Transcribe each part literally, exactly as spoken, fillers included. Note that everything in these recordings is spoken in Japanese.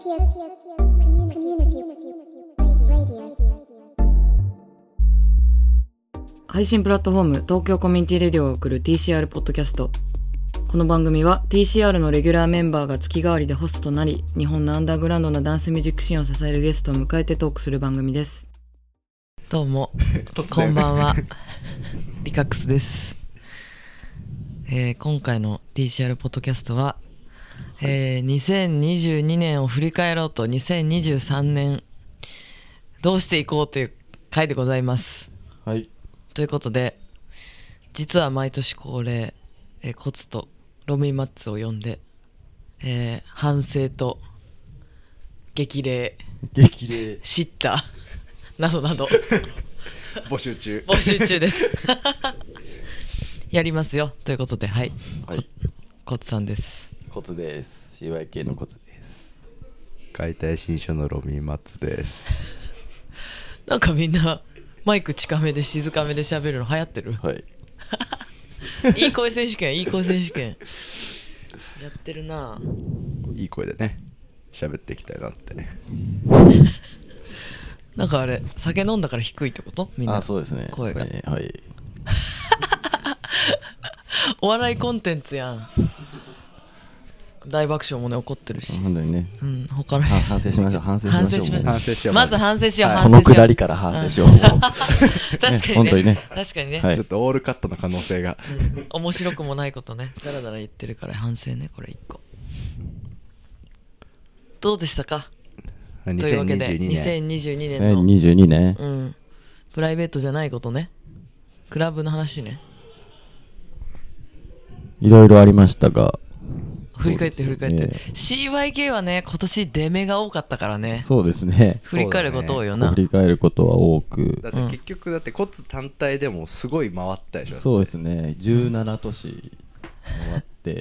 配信プラットフォーム東京コミュニティレディオを送る ティーシーアール ポッドキャスト。この番組は ティーシーアール のレギュラーメンバーが月替わりでホストとなり、日本のアンダーグラウンドなダンスミュージックシーンを支えるゲストを迎えてトークする番組です。どうもこんばんはリカックスです。えー、今回の ティーシーアール ポッドキャストは、えー、にせんにじゅうにねんを振り返ろうとにせんにじゅうさんねんどうしていこうという回でございます。 はい。 ということで、実は毎年恒例、えー、コツとロミーマッツを呼んで、えー、反省と激励、 激励、 シッターなどなど募集中募集中ですやりますよということで、はい、はい、コツさんです。 コツです。 シーワイケー のコツです。解体新書のロミーマッツですなんかみんなマイク近めで静かめで喋るの流行ってる。 はいいい声選手権、いい声選手権やってるな。 いい声でね喋っていきたいなってなんかあれ酒飲んだから低いってこと？みんな。 あ、そうですね、 声が、 ね、はいお笑いコンテンツやん。大爆笑もね起こってるし、 本当にね、 うん、他の反省しましょう反省しましょう反省しましょう。 ままず反省しよう、 はい、 反省しよう。 このくだりから反省しよう、うん、確かにね、 本当にね、 確かにね、 はい、ちょっとオールカットの可能性が、 うん、面白くもないことねだらだら言ってるから反省ね。これいっこどうでしたか。というわけでにせんにじゅうにねんのにせんにじゅうにねん、 うん、プライベートじゃないことね、クラブの話ね、 いろいろありましたが、 振り返って振り返って、ね、シーワイケー はね今年出目が多かったからね。 そうですね、 振り返ること多いよな、 振り返ることは多く、 だって結局だってコツ単体でもすごい回ったでしょ。 そうですね、じゅうなな都市回って、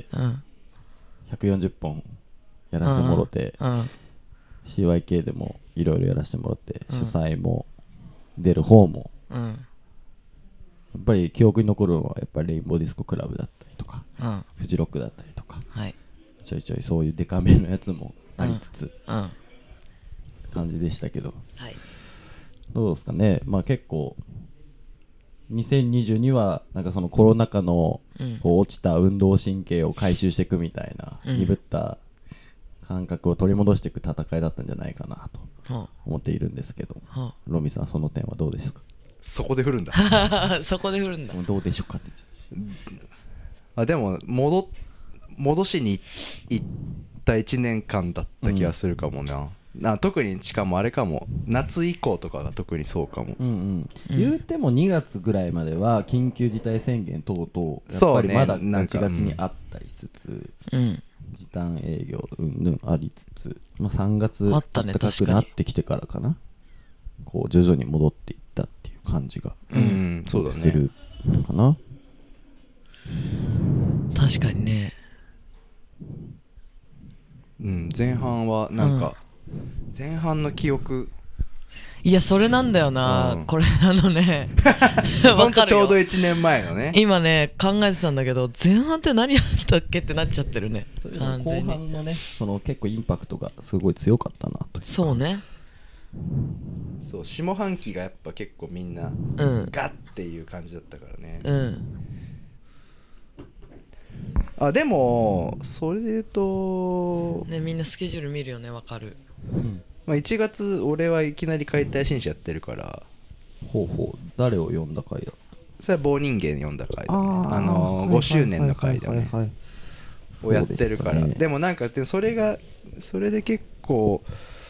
うん、ひゃくよんじゅっぽんやらせてもろて、うんうん、シーワイケー でもいろいろやらせてもらって、うん、主催も出る方も、うん、やっぱり記憶に残るのはやっぱりレインボーディスコクラブだったりとか、うん、フジロックだったりとか、はい、ちょいちょいそういうデカめのやつもありつつ、うんうん、感じでしたけど、はい、どうですかね。まあ結構にせんにじゅうにはなんかそのコロナ禍のこう落ちた運動神経を回収していくみたいな、うん、鈍った感覚を取り戻していく戦いだったんじゃないかなと思っているんですけど、はあ、ロミさんその点はどうですか。 そこで振るんだそこで振るんだ。 どうでしょうかって。 あ、でも 戻, 戻しに行ったいちねんかんだった気がするかもな、うん、な特にしかもあれかも夏以降とかが特にそうかも、うんうんうん、言うてもにがつぐらいまでは緊急事態宣言等々やっぱりまだガチガチにあったりしつつ、うん、時短営業うんぬんありつつ、まあ、さんがつ暖かくなってきてからかな、こう徐々に戻っていったっていう感じが、うん、そうだね、するかな。 確かにね、 うん、前半はなんか、うん、前半の記憶、 いやそれなんだよな、うん、これあのねほんとちょうどいちねんまえのね、 今ね考えてたんだけど前半って何やったっけってなっちゃってるね。 完全に後半のねその結構インパクトがすごい強かったなと。 そうね、 そう下半期がやっぱ結構みんな、うん、ガッっていう感じだったからね、うん、あでもそれで言うとね、みんなスケジュール見るよね、わかる、 うん、まあ、いちがつ俺はいきなり解体新書やってるから。 ほうほう、誰を読んだ回だ。 それは棒人間読んだ回だ、ね、あ、あのー、ごしゅうねんの回だねをやってるから、ね、でもなんかそれがそれで結構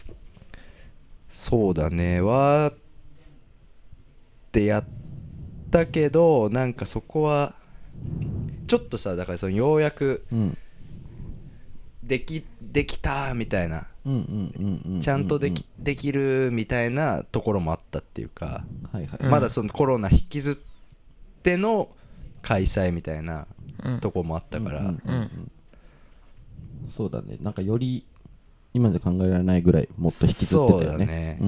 そうだねわーってやったけど、なんかそこはちょっとさ、だからそのようやくでき、できたみたいな、ちゃんとでき、できるみたいなところもあったっていうか、はいはい、まだそのコロナ引きずっての開催みたいなとこもあったから、 そうだね、なんかより今じゃ考えられないぐらいもっと引きずってたよね。そうだね、うん、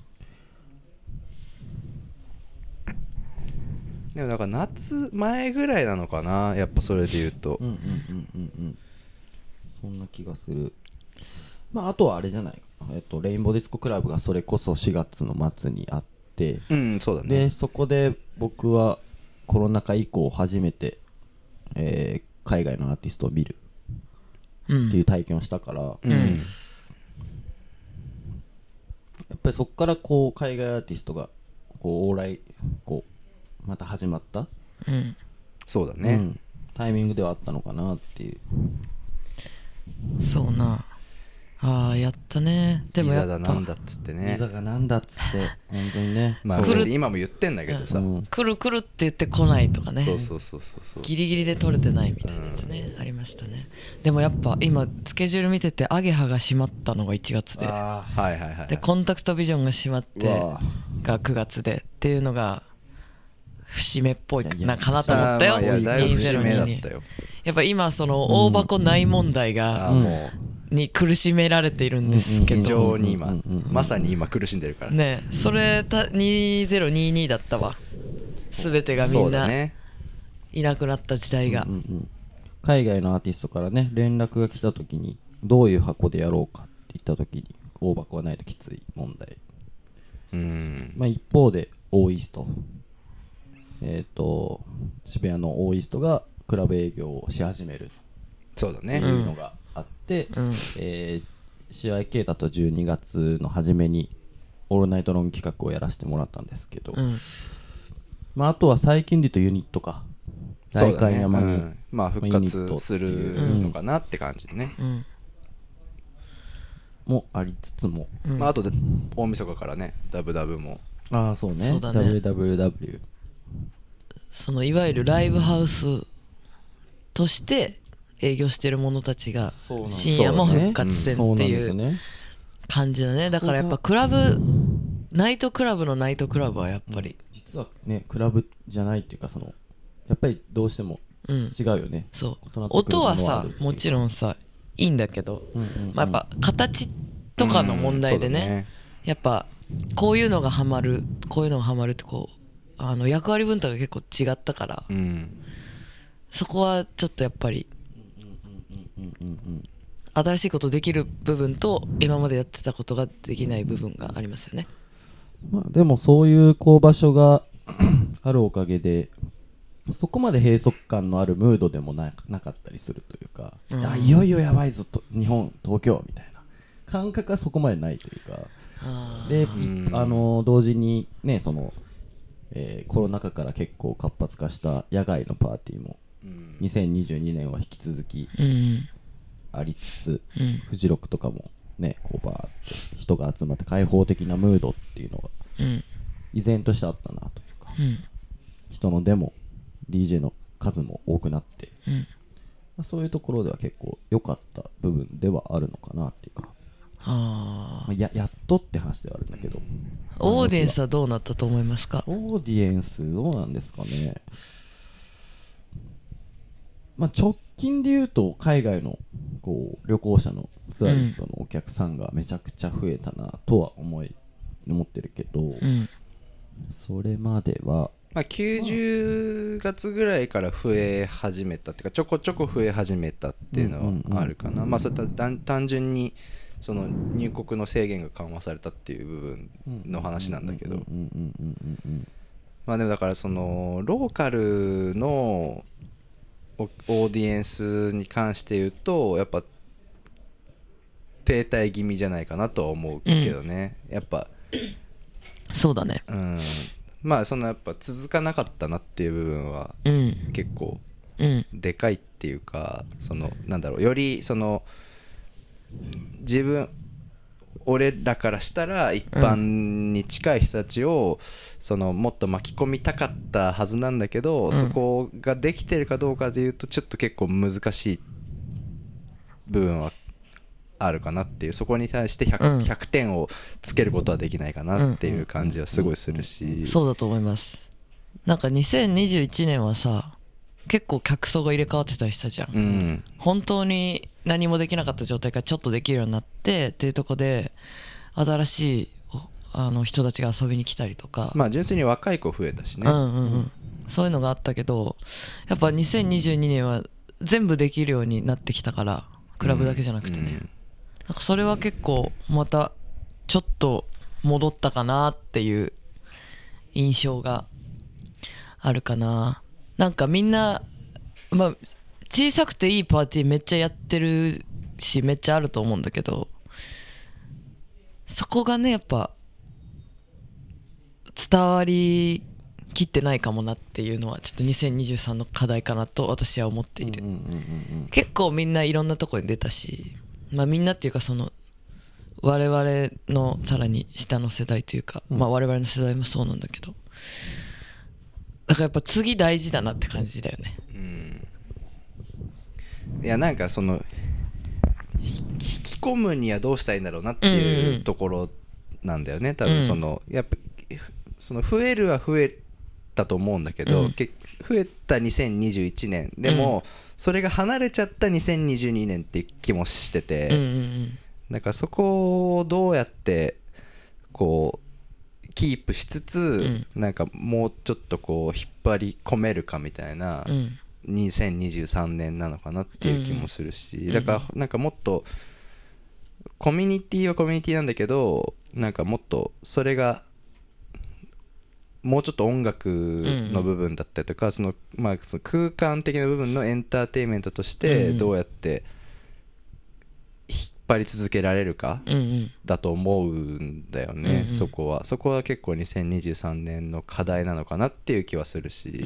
でもだから夏前ぐらいなのかな、やっぱそれで言うと、うんうんうんうんうん、 そんな気がする。 まあ、あとはあれじゃないかな、えっと、レインボーディスコクラブがそれこそしがつの末にあって、 うんそうだね、 でそこで僕はコロナ禍以降初めて、えー海外のアーティストを見るっていう体験をしたから、 うん、 やっぱりそこからこう海外アーティストがこう往来こうまた始まった、 うん、 そうだね、うん、 タイミングではあったのかなっていう。 そうなああやったね。でもやっぱビザだなんだっつってね、 ビザがなんだっつって本当にねまあ今も言ってんだけどさ、うん、 来る来るって言って来ないとかね、 そうそうそうそうそうギリギリで取れてないみたいなやつね、うん、ありましたね。でもやっぱ今スケジュール見ててアゲハが閉まったのがいちがつで、 あーはいはいはい、 でコンタクトビジョンが閉まってがくがつでっていうのが節目っぽいなかなと思ったよ。 いやだいぶ節目だったよ。 やっぱ今その大箱ない問題が、うん、もうに苦しめられているんですけど、 非常に今まさに今苦しんでるからね。それたにせんにじゅうにだったわ、全てがみんないなくなった時代が、 うんうんうん、海外のアーティストからね連絡が来た時にどういう箱でやろうかって言った時に大箱がないときつい問題、 うん、 まあ、一方でオーイーストえっ、ー、と渋谷のオーイーストがクラブ営業をし始めるそうだねっていうのがあって、うんえー、シーアイケー だとじゅうにがつの初めにオールナイトロング企画をやらせてもらったんですけど、うんまあ、あとは最近で言うとユニットか代官山に、ねうんまあ、復活するのかなって感じでね、うん、 もありつつも、 うんまあ後で大晦日からねダブダブもああそうねそうだねダブリューダブリューダブリューそのいわゆるライブハウスとして営業してる者たちが深夜も復活戦っていう感じだね。だからやっぱクラブナイトクラブのナイトクラブはやっぱり、うん、 実はねクラブじゃないっていうかそのやっぱりどうしても違うよね、うん、 そう音はさもちろんさいいんだけど、うんうんうんまあ、やっぱ形とかの問題で ね,、うん、ねやっぱこういうのがハマるこういうのがハマるってこうあの役割分担が結構違ったから、うん、そこはちょっとやっぱり新しいことできる部分と今までやってたことができない部分がありますよね。 まあ、でもそういうこう場所があるおかげでそこまで閉塞感のあるムードでも な, なかったりするというか、うん、あいよいよやばいぞと日本東京みたいな感覚はそこまでないというかで、あの同時にねその、えー、コロナ禍から結構活発化した野外のパーティーもにせんにじゅうにねんは引き続きありつつ、うん、フジロックとかもねこうバーって人が集まって開放的なムードっていうのが依然としてあったなというか、うん、人の出も ディージェー の数も多くなって、うんまあ、そういうところでは結構良かった部分ではあるのかなっていうかあ、まあ、や, やっとって話ではあるんだけどオーディエンスはどうなったと思いますか？ オーディエンスどうなんですかね。まあ、直近で言うと海外のこう旅行者のツアリストのお客さんがめちゃくちゃ増えたなとは思い思ってるけど、うん、それまでは、 まあ、きゅうじゅうがつぐらいから増え始めたっていうかちょこちょこ増え始めたっていうのはあるかな。まあそれと単純にその入国の制限が緩和されたっていう部分の話なんだけど、まあでもだからそのローカルのオーディエンスに関して言うとやっぱ停滞気味じゃないかなとは思うけどね、うん、やっぱそうだね、 うん、まあそのやっぱ続かなかったなっていう部分は結構でかいっていうか、そのなんだろうよりその自分俺らからしたら一般に近い人たちをそのもっと巻き込みたかったはずなんだけど、うん、そこができてるかどうかでいうとちょっと結構難しい部分はあるかなっていう、そこに対して ひゃく,、うん、ひゃくてんをつけることはできないかなっていう感じはすごいするし、うんうん、 そうだと思います。なんかにせんにじゅういちねんはさ結構客層が入れ替わってたりしたじゃん、うん、本当に何もできなかった状態からちょっとできるようになってっていうところで新しいあの人たちが遊びに来たりとか、 まあ純粋に若い子増えたしね、 うんうんうん、そういうのがあったけどやっぱにせんにじゅうにねんは全部できるようになってきたからクラブだけじゃなくてね、うんうん、 なんかそれは結構またちょっと戻ったかなっていう印象があるかな。なんかみんな、まあ小さくていいパーティーめっちゃやってるしめっちゃあると思うんだけど、そこがねやっぱ伝わりきってないかもなっていうのはちょっとにせんにじゅうさんの課題かなと私は思っている。結構みんないろんなとこに出たし、まあみんなっていうかその我々のさらに下の世代というか、まあ我々の世代もそうなんだけど、だからやっぱ次大事だなって感じだよね。 うん。いやなんかその引き込むにはどうしたらいいんだろうなっていうところなんだよね。多分そのやっぱその増えるは増えたと思うんだけど、うん、増えたにせんにじゅういちねんでも、うん、それが離れちゃったにせんにじゅうにねんっていう気もしてて、うんうんうん、だからそこをどうやってこうキープしつつ、うん、なんかもうちょっとこう引っ張り込めるかみたいな、うん、にせんにじゅうさんねんなのかなっていう気もするし、うんうん、だからなんかもっとコミュニティはコミュニティなんだけど、なんかもっとそれがもうちょっと音楽の部分だったりとか、そのまあその空間的な部分のエンターテインメントとしてどうやって引っ張り続けられるかだと思うんだよね。そこはそこは結構にせんにじゅうさんねんの課題なのかなっていう気はするし、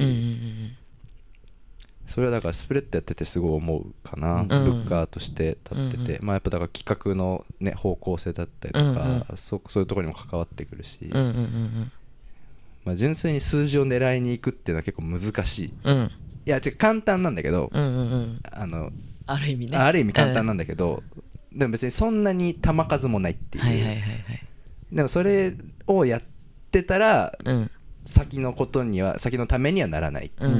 それはだからスプレッドやっててすごい思うかな。ブッカーとして立ってて、まあやっぱだから企画のね方向性だったりとか、そそういうところにも関わってくるし、まあ、純粋に数字を狙いに行くっていうのは結構難しい、うん、いや違う簡単なんだけど、うんうんうん、あのある意味ねある意味簡単なんだけど、うん、でも別にそんなに球数もないっていう、はいはいはいはい、でもそれをやってたら、うん、先のことには先のためにはならない、うんうんうん、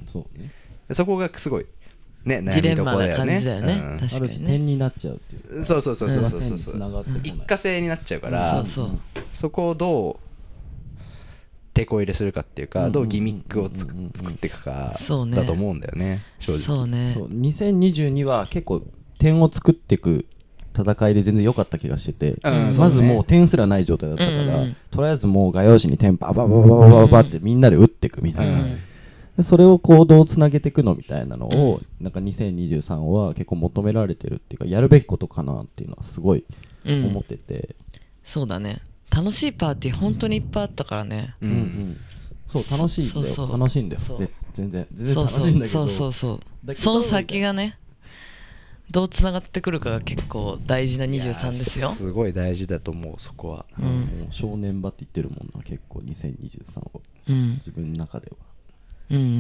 そうね、そこがすごいね、悩みどころだよね。 ジレンマな感じだよね、うん、確かにね。ある種点になっちゃうっていう、 そうそうそうそうそうそう、うん、一過性になっちゃうから、うん、そうそう、そこをどう手こ入れするかっていうか、どうギミックをつ作っていくかだと思うんだよね、正直。 そうね。 そうにせんにじゅうには結構点を作っていく戦いで全然良かった気がしてて、うん、まずもう点すらない状態だったから、うんうん、とりあえずもう画用紙に点バババババババってみんなで打っていくみたいな、うん、でそれを行動をつなげていくのみたいなのを、うん、なんかにせんにじゅうさんは結構求められてるっていうか、やるべきことかなっていうのはすごい思ってて、うん、 そうだね。楽しいパーティー本当にいっぱいあったからね、うんうん、 そう楽しいんだよ、そうそう楽しいんだよ、全然全然楽しいんだけど、 そうそうそうそう、その先がねどうつながってくるかが結構大事なにじゅうさんですよ。 すごい大事だと思う、そこは、 うん、もう正念場って言ってるもんな、結構にせんにじゅうさんを、うん、自分の中では、 うんうんうん、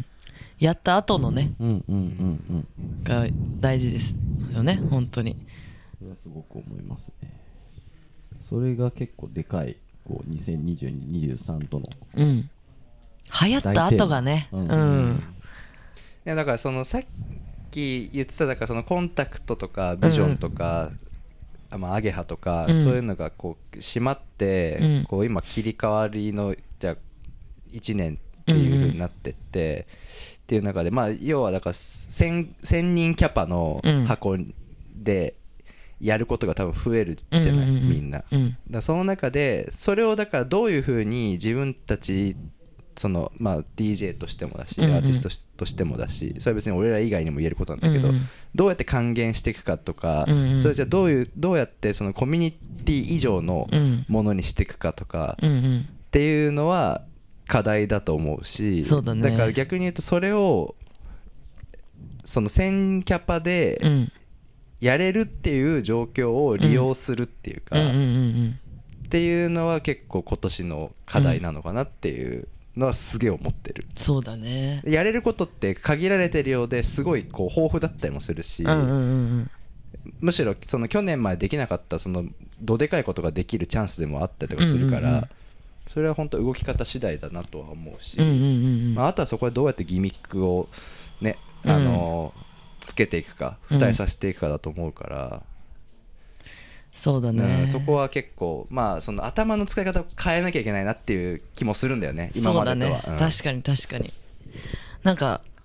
やった後のね、うんうんうんうん、が大事ですよね、本当に。 それはすごく思いますね。それが結構でかい、こうにせんにじゅうに、にじゅうさんとの、 うん、流行った後がね、うん、うん、 いやだからそのさっき言ってた、だからそのコンタクトとかビジョンとか、うん、まあアゲハとか、うん、そういうのがこう閉まって、うん、こう今切り替わりのじゃあいちねんっていう風になってって、うんうん、っていう中で、まあ要はだからせんにんキャパの箱でやることが多分増えるじゃない、うんうんうん、みんな、うん、だその中でそれをだからどういう風に自分たちそのまあ ディージェー としてもだし、うんうん、アーティストとしてもだし、それは別に俺ら以外にも言えることなんだけど、うんうん、どうやって還元していくかとか、うんうん、それじゃどういうどうやってそのコミュニティ以上のものにしていくかとか、うんうん、っていうのは課題だと思うし、 そうだね、 だから逆に言うとそれをそのせんキャパで、うんやれるっていう状況を利用するっていうか、うんうんうんうん、っていうのは結構今年の課題なのかなっていうのはすげえ思ってる、 うん、そうだね。 やれることって限られてるようですごいこう豊富だったりもするし、うんうんうん、むしろその去年までできなかったそのどでかいことができるチャンスでもあったりとかするから、うんうんうん、それは本当動き方次第だなとは思うし、うんうんうんうんまあ、あとはそこでどうやってギミックをねあのーうんつけていくか付帯させていくかだと思うから、うん、 そうだね、 うん、そこは結構まあその頭の使い方を変えなきゃいけないなっていう気もするんだよね、今までとは。 そうだね、うん、確かに確かに。なんか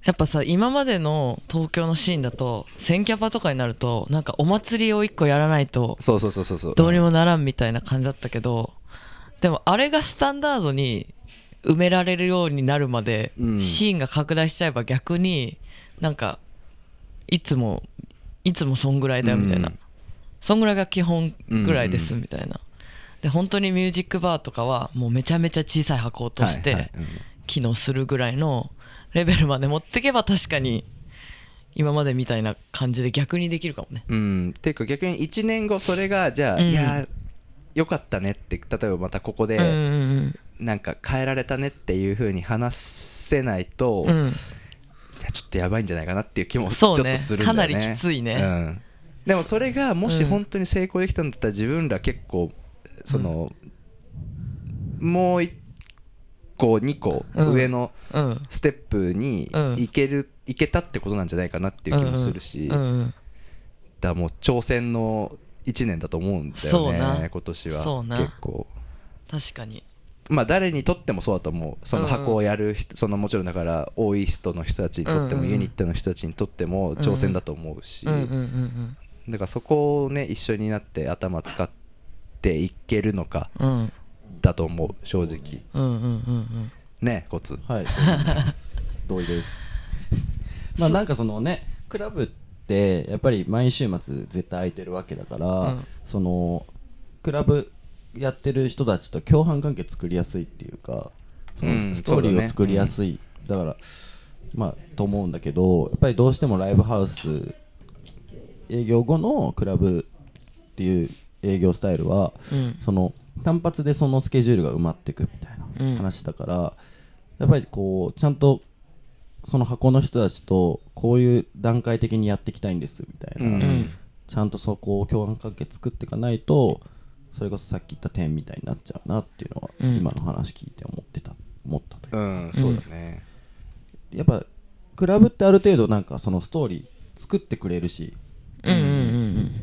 やっぱさ今までの東京のシーンだとセンキャパとかになるとなんかお祭りを一個やらないとそうそうそうそうそうどうにもならんみたいな感じだったけど、でもあれがスタンダードに埋められるようになるまでシーンが拡大しちゃえば逆になんかいつもいつもそんぐらいだよみたいな、そんぐらいが基本ぐらいですみたいな。で本当にミュージックバーとかはもうめちゃめちゃ小さい箱として機能するぐらいのレベルまで持ってけば確かに今までみたいな感じで逆にできるかもね。 うんっていうか逆にいちねんごそれがじゃあ、うん、いやよかったねって例えばまたここでなんか変えられたねっていう風に話せないと、うん、いやちょっとやばいんじゃないかなっていう気もちょっとするんだよね。 かなりきついね、うん、 でもそれがもし本当に成功できたんだったら自分ら結構その、うん、もう一個にこ上のステップに行ける、行けたってことなんじゃないかなっていう気もするし、だからもう挑戦のいちねんだと思うんだよね今年は。そうな結構確かにまあ誰にとってもそうだと思う。その箱をやる人、そのもちろんだからオーイーストの人たちにとってもユニットの人たちにとっても挑戦だと思うし、だからそこをね一緒になって頭使っていけるのかだと思う正直。うんうんうんうんねコツ。 はい同意です。まあなんかそのねクラブってやっぱり毎週末絶対空いてるわけだから、うん、そのクラブやってる人たちと共犯関係作りやすいっていうか、そのストーリーを作りやすい、うん、だ, ね、だからまあと思うんだけど、やっぱりどうしてもライブハウス営業後のクラブっていう営業スタイルは、うん、その単発でそのスケジュールが埋まっていくみたいな話だから、うん、やっぱりこうちゃんとその箱の人たちとこういう段階的にやっていきたいんですみたいな、うん、ちゃんとそこを共犯関係作っていかないとそれこそさっき言った点みたいになっちゃうなっていうのは、うん、今の話聞いて思ってた思ったというか、 うん、そうだね、 うん、やっぱクラブってある程度なんかそのストーリー作ってくれるし、 うんうんうんうん、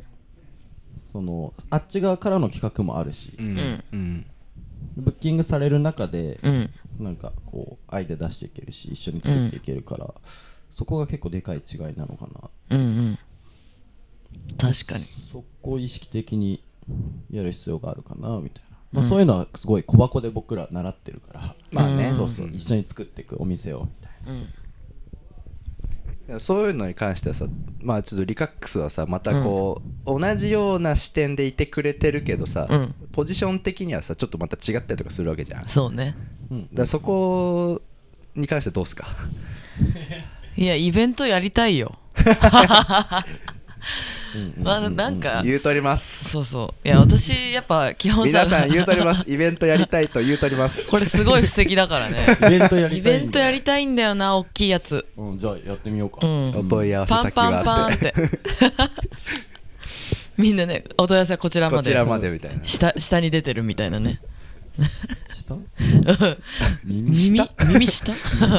そのあっち側からの企画もあるし、 うんうん、 ブッキングされる中で、うん、なんかこうアイデア出していけるし一緒に作っていけるから、うん、そこが結構でかい違いなのかな。 うんうん、確かにそこを意識的にやる必要があるかなみたいな、まあ、そういうのはすごい小箱で僕ら習ってるから、 まあね、 そうそう、一緒に作っていくお店をみたいな、 うん、そういうのに関してはさ、まあちょっとリカックスはさまたこう、うん、同じような視点でいてくれてるけどさ、うん、ポジション的にはさちょっとまた違ったりとかするわけじゃん。 そうね、 うん、だからそこに関してどうすかいやイベントやりたいよまあなんか言うとります。 そうそういや私やっぱ基本さ皆さん言うとりますイベントやりたいと言うとりますこれすごい布石だからねイベントやりたいイベントやりたいんだよな大きいやつ、 うん、じゃあやってみようか、うん、 お問い合わせ先はあってパンパンパンってみんなねお問い合わせはこちらまでこちらまでみたいな下, 下に出てるみたいなね下耳下耳下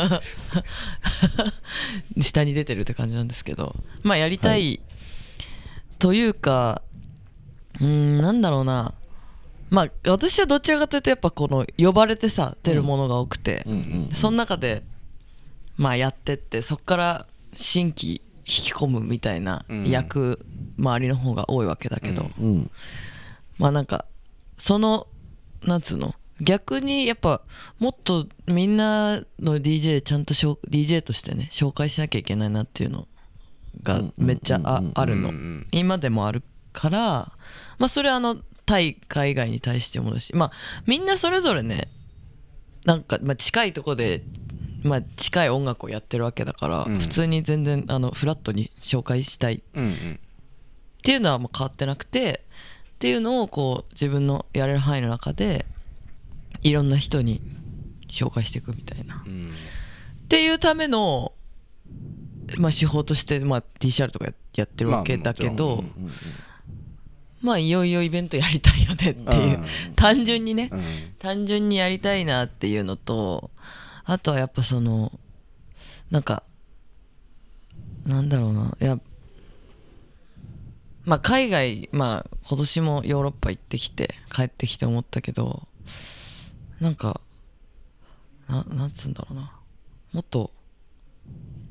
下に出てるって感じなんですけど、まあやりたい、はい、というかうーんなんだろうな、まあ私はどちらかというとやっぱこの呼ばれてさ出るものが多くて、うんうんうんうん、その中でまあやってってそっから新規引き込むみたいな役周りの方が多いわけだけど、うんうん、まあなんかそのなんつうの逆にやっぱもっとみんなの ディージェー ちゃんと ディージェー としてね紹介しなきゃいけないなっていうのがめっちゃ あ, あるの今でもあるから、まあそれはあの対海外に対してもだし、まあみんなそれぞれねなんかまあ近いとこでまあ近い音楽をやってるわけだから普通に全然あのフラットに紹介したいっていうのはもう変わってなくてっていうのをこう自分のやれる範囲の中でいろんな人に紹介していくみたいな、うん、っていうための、まあ、手法として、まあ、ティーシーアール とかやってるわけだけど、まあ、うんうん、まあいよいよイベントやりたいよねっていう、うん、単純にね、うん、単純にやりたいなっていうのとあとはやっぱそのなんかなんだろうないやまあ海外まあ今年もヨーロッパ行ってきて帰ってきて思ったけどなんか な, なんつうんだろうなもっと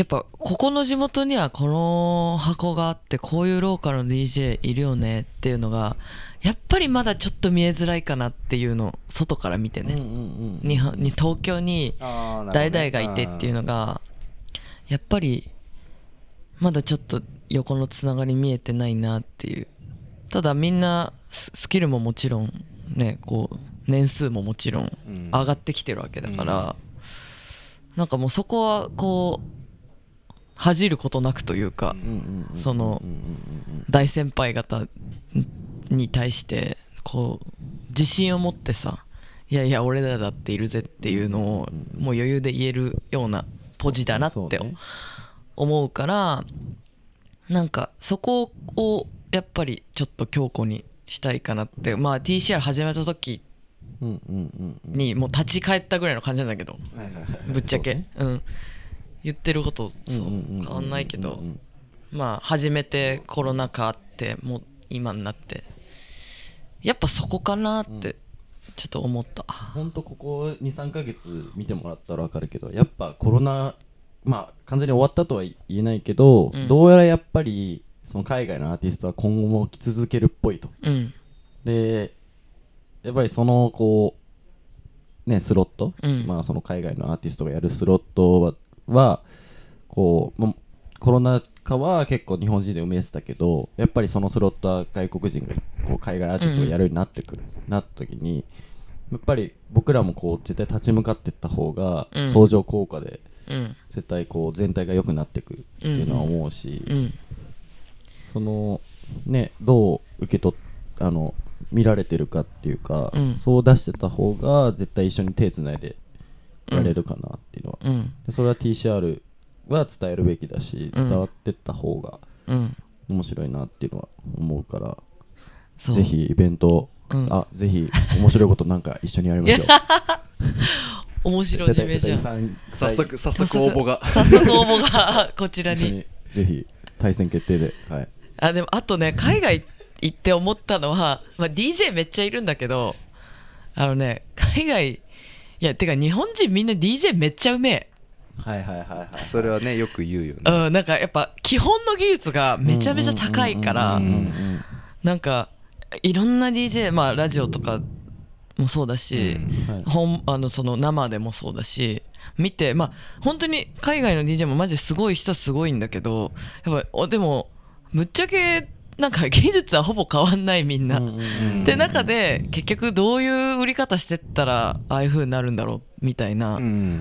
やっぱここの地元にはこの箱があってこういうローカルの ディージェー いるよねっていうのがやっぱりまだちょっと見えづらいかなっていうのを外から見てね、うんうんうん、日本に東京に代々がいてっていうのがやっぱりまだちょっと横のつながり見えてないなっていう。ただみんなスキルももちろんねこう年数ももちろん上がってきてるわけだから、うん、なんかもうそこはこう恥じることなくというか、その大先輩方に対してこう自信を持ってさ、いやいや俺らだっているぜっていうのをもう余裕で言えるようなポジだなって思うから、なんかそこをやっぱりちょっと強固にしたいかなって。まあ ティーシーアール 始めた時にもう立ち返ったぐらいの感じなんだけど、ぶっちゃけう、ね、うん言ってることそう変わんないけど、まあ初めてコロナ禍あってもう今になってやっぱそこかなってちょっと思った。 ほんとここ にさんかげつ見てもらったら分かるけど、やっぱコロナまあ完全に終わったとは言えないけど、うん、どうやらやっぱりその海外のアーティストは今後も来続けるっぽいと、うん、でやっぱりそのこうねスロット、うん、まあその海外のアーティストがやるスロットははこうコロナ禍は結構日本人で埋めてたけど、やっぱりそのスロットは外国人がこう海外アーティストがやるようになってくる、うん、なった時にやっぱり僕らもこう絶対立ち向かっていった方が相乗効果で絶対こう全体が良くなってくるっていうのは思うし、うんうん、そのねどう受け取っあの見られてるかっていうか、うん、そう出してた方が絶対一緒に手つないでやれるかなっていうのは、うん、でそれは ティーシーアール は伝えるべきだし、伝わってった方が面白いなっていうのは思うから、うん、ぜひイベント、うん、あぜひ面白いことなんか一緒にやりましょう面白いじめじゃん。 早速早速応募が早速応募がこちらににぜひ対戦決定で、はい、 あでもあとね海外行って思ったのは、まあ、ディージェー めっちゃいるんだけど、あのね海外いやてか日本人みんな ディージェー めっちゃうめえ。 はいはいはいはい、はい、 それはねよく言うよね、 うん、なんかやっぱ基本の技術がめちゃめちゃ高いからなんかいろんな ディージェー まあラジオとかもそうだし、うんはい、本あのその生でもそうだし見て、まあ本当に海外の ディージェー もマジですごい人すごいんだけど、やっぱでもぶっちゃけなんか技術はほぼ変わんないみんな、うんうんうん、で中で結局どういう売り方してったらああいう風になるんだろうみたいな、うん、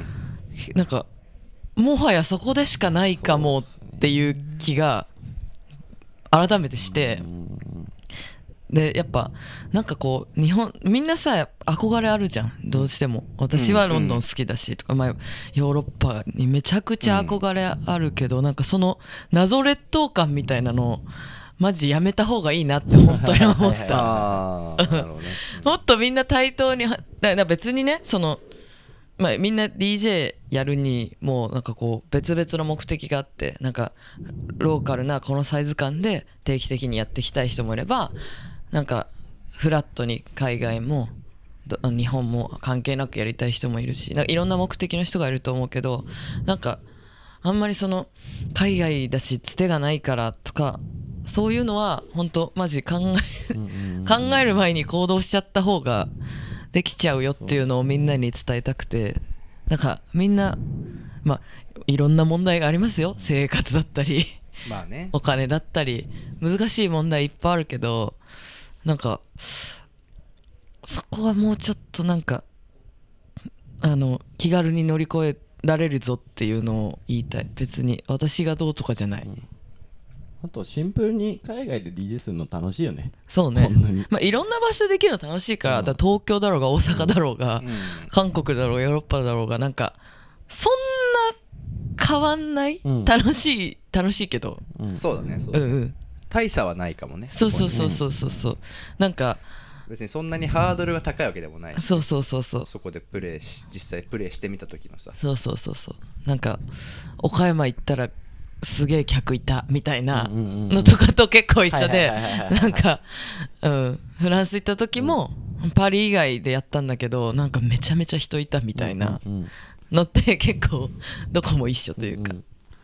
なんかもはやそこでしかないかもっていう気が改めてして、でやっぱなんかこう日本みんなさ憧れあるじゃんどうしても。私はロンドン好きだしとか、まあ、ヨーロッパにめちゃくちゃ憧れあるけど、なんかその謎劣等感みたいなのマジやめた方がいいなって本当に思ったあなるほど、ね、もっとみんな対等にだ別にねその、まあ、みんな ディージェー やるにもうなんかこう別々の目的があって、なんかローカルなこのサイズ感で定期的にやっていきたい人もいれば、なんかフラットに海外も日本も関係なくやりたい人もいるし、なんかいろんな目的の人がいると思うけど、なんかあんまりその海外だしつてがないからとかそういうのは本当マジ考え考える前に行動しちゃった方ができちゃうよっていうのをみんなに伝えたくて、なんかみんなまあいろんな問題がありますよ、生活だったり、まあね、お金だったり難しい問題いっぱいあるけど、なんかそこはもうちょっとなんかあの気軽に乗り越えられるぞっていうのを言いたい。別に私がどうとかじゃない、うん、 あとシンプルに海外で ディージェー するの楽しいよね。 そうね、まあ、いろんな場所でできるの楽しいから、うん、だから東京だろうが大阪だろうが、うん、韓国だろうがヨーロッパだろうがなんかそんな変わんない、うん、楽しい楽しいけど、 うん、そうだねそうだね、うんうん、大差はないかもね。 そうそうそうそうそうそう、なんか別にそんなにハードルが高いわけでもないし、ね、 そうそうそうそう、 そこでプレイし実際プレイしてみた時のさ、 そうそうそうそう、なんか岡山行ったらすげえ客いたみたいなのとかと結構一緒で、なんか、うん、フランス行った時も、うん、パリ以外でやったんだけどなんかめちゃめちゃ人いたみたいなのって結構どこも一緒というか、うんうん、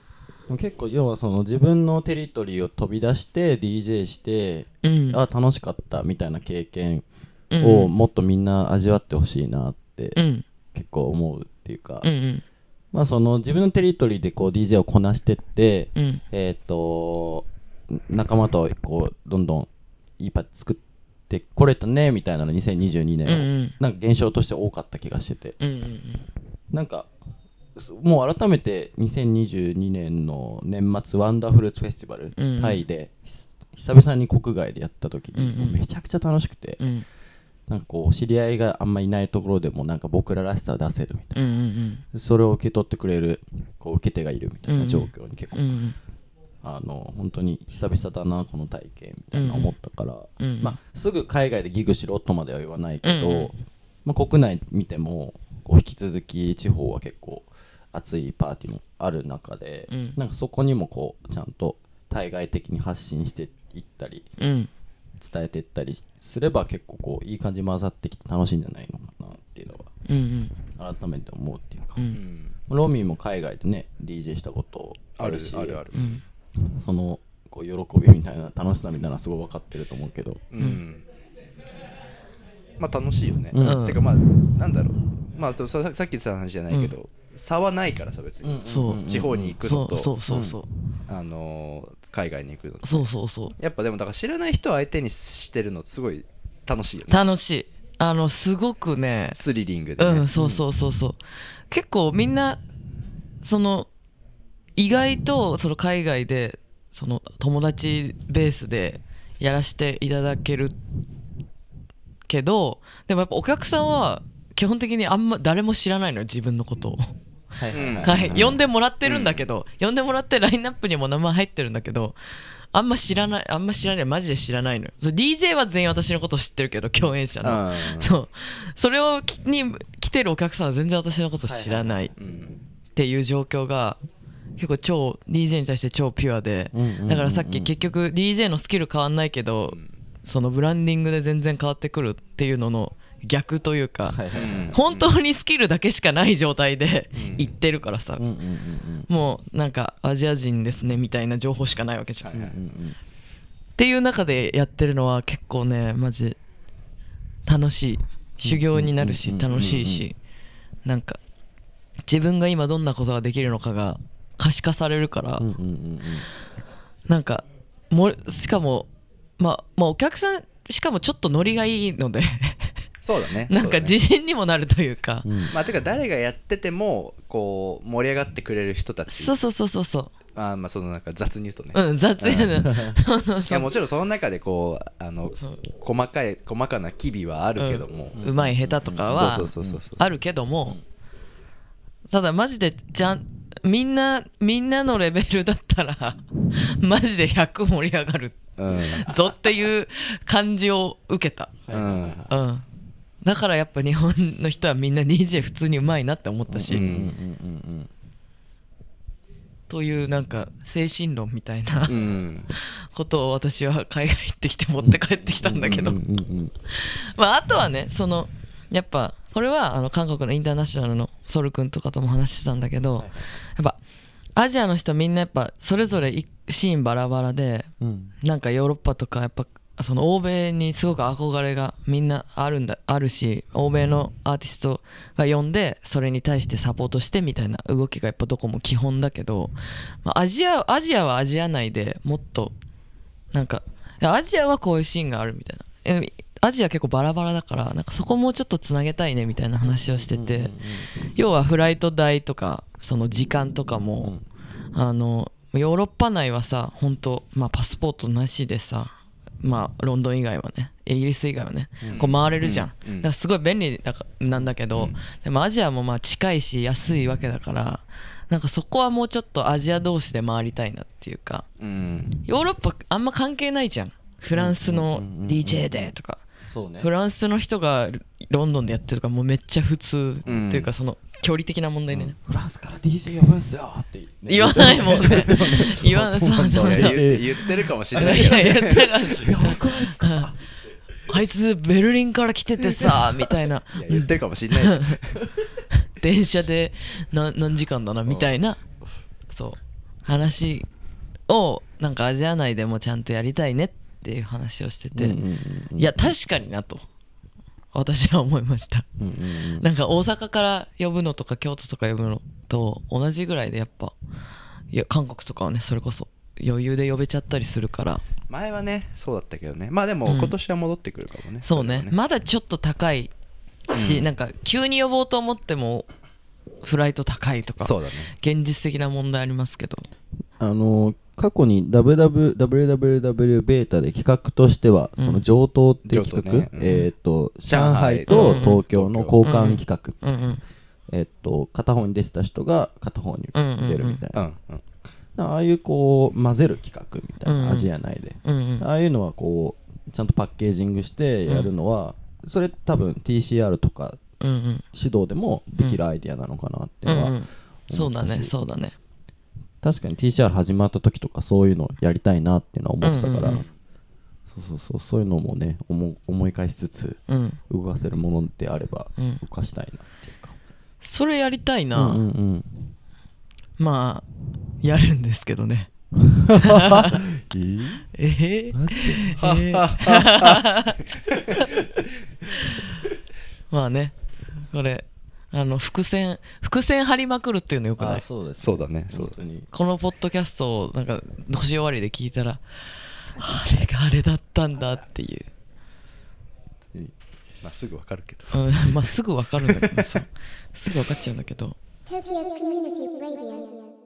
結構要はその自分のテリトリーを飛び出して ディージェー して、うん、あ楽しかったみたいな経験をもっとみんな味わってほしいなって結構思うっていうか、うんうん、まあその自分のテリトリーでこう ディージェー をこなしてって、うん、えっと仲間とこうどんどんいいパーティー作ってこれたねみたいなのにせんにじゅうにねん、うんうん、なんか現象として多かった気がしてて、うんうんうん、なんかもう改めてにせんにじゅうにねんの年末ワンダーフルーツフェスティバル、うんうん、タイで久々に国外でやった時に、うんうん、めちゃくちゃ楽しくて、うん、なんかこう知り合いがあんまいないところでもなんか僕ららしさを出せるみたいな、うんうんうん、それを受け取ってくれるこう受け手がいるみたいな状況に結構、うんうん、あの本当に久々だなこの体験みたいな思ったから、うんうん、まあ、すぐ海外でギグしろとまでは言わないけど、うんうん、まあ、国内見てもこう引き続き地方は結構熱いパーティーもある中で、うん、なんかそこにもこうちゃんと対外的に発信していったり、うん、伝えていったりすれば結構こういい感じに混ざってきて楽しいんじゃないのかなっていうのは、うんうん、改めて思うっていうか、うん、ロミーも海外でね ディージェー したことあるし、 あるあるある、うん、 そのこう喜びみたいな楽しさみたいなのはすごい分かってると思うけど、うん、 まあ楽しいよね、うん、てかまあなんだろう、まあさ, さっき言ってた話じゃないけど、うん、差はないからさ別に、うん、地方に行くのとそうそうそう、うん、あのー、海外に行くのとそうそうそう、 やっぱでもだから知らない人を相手にしてるのすごい楽しいよね。 楽しい、あのすごくねスリリングでね、 うん、そうそうそうそう、結構みんなその意外とその海外でその友達ベースでやらせていただけるけど、でもやっぱお客さんは基本的にあんま誰も知らないのよ自分のことをはいはいはいはい、呼んでもらってるんだけど、うん、呼んでもらってラインナップにも名前入ってるんだけどあんま知らないあんま知らないマジで知らないのよ。そ ディージェー は全員私のこと知ってるけど共演者の、そうそれをきに来てるお客さんは全然私のこと知らないっていう状況が結構超 ディージェー に対して超ピュアで、だからさっき結局 ディージェー のスキル変わんないけどそのブランディングで全然変わってくるっていうのの逆というか、はいはいはい、本当にスキルだけしかない状態で行ってるからさ、うんうんうんうん、もうなんかアジア人ですねみたいな情報しかないわけじゃん、はいはいはい、っていう中でやってるのは結構ねマジ楽しい修行になるし楽しいし、なんか自分が今どんなことができるのかが可視化されるから、うんうんうんうん、なんかもしかもまあ、まあ、お客さんしかもちょっとノリがいいのでそうだねなんか自信にもなるというか、 うん、まあてか誰がやっててもこう盛り上がってくれる人たち、 そうそうそうそうそう、 あまあそのなんか雑に言うとね、 うん雑に言うと、いやもちろんその中でこうあの細かい細かな機微はあるけども、 うん、うまい下手とかはあるけども、ただマジでじゃんみんなみんなのレベルだったらマジでひゃく盛り上がる、うん、ぞっていう感じを受けた、うんうん、だからやっぱ日本の人はみんな ディージェー 普通にうまいなって思ったし、うんうんうんうん、というなんか精神論みたいな、うん、ことを私は海外行ってきて持って帰ってきたんだけど、まああとはねそのやっぱこれはあの韓国のインターナショナルのソル君とかとも話してたんだけど、やっぱアジアの人みんなやっぱそれぞれシーンバラバラで、うん、なんかヨーロッパとかやっぱその欧米にすごく憧れがみんなあるんだあるし、欧米のアーティストが呼んでそれに対してサポートしてみたいな動きがやっぱどこも基本だけど、まあ、アジアアジアはアジア内でもっとなんかアジアはこういうシーンがあるみたいな、アジア結構バラバラだからなんかそこもうちょっとつなげたいねみたいな話をしてて、要はフライト代とかその時間とかもあのヨーロッパ内はさ本当まあパスポートなしでさ、まあロンドン以外はねイギリス以外はねこう回れるじゃん、だからすごい便利だなんだけど、でもアジアもまあ近いし安いわけだからなんかそこはもうちょっとアジア同士で回りたいなっていうか、ヨーロッパあんま関係ないじゃん、フランスの ディージェー でとか、そうね、フランスの人がロンドンでやってるとかもうめっちゃ普通っていうか、その距離的な問題でね、 うん、フランスから ディージェー 呼ぶんすよって、ね、 言わないもんね言わないそうそうそう言って言ってるかもしれないけど、ね、いや言ってないですよあいつベルリンから来ててさみたいな、 いや言ってるかもしれないですよ電車で何何時間だなみたいな、そう話をなんかアジア内でもちゃんとやりたいねっていう話をしてて、うんうんうんうん、いや確かになと私は思いました、うんうんうん、なんか大阪から呼ぶのとか京都とか呼ぶのと同じぐらいでやっぱいや韓国とかはねそれこそ余裕で呼べちゃったりするから。 前はねそうだったけどね。まあでも今年は戻ってくるかもね、 うん、そうね、まだちょっと高いし、うん、なんか急に呼ぼうと思ってもフライト高いとかそうだね現実的な問題ありますけど、 あの過去に ダブリューダブリュー ダブリューダブリュー ダブリュー ベータで企画としては、うん、その上東って企画、ねうん、えっ、ー、と上海と東京の交換企画、うんうん、えっ、ー、と片方に出てた人が片方に出るみたいな、うんうんうん、ああいうこう混ぜる企画みたいな、うんうん、アジア内で、うんうん、ああいうのはこうちゃんとパッケージングしてやるのは、うん、それ多分 ティーシーアール とか指導でもできるアイディアなのかなっていうのは思ったし、 うんうんうん、そうだねそうだね確かに ティーシーアール 始まった時とかそういうのやりたいなっていうのは思ってたから、うんうんうん、そうそうそうそういうのもね 思, 思い返しつつ、うん、動かせるものであれば動かしたいなっていうか、うん、 それやりたいな、うんうんうん、まあやるんですけどねえー、えー、マジで、えー、まあねこれあの伏線伏線張りまくるっていうのよくない？あ、 そうです、そうだね、そうだね。 このポッドキャストをなんか年終わりで聞いたらあれがあれだったんだっていう、 まあすぐわかるけど、 うん、まあすぐわかるんだけどさすぐわかっちゃうんだけど。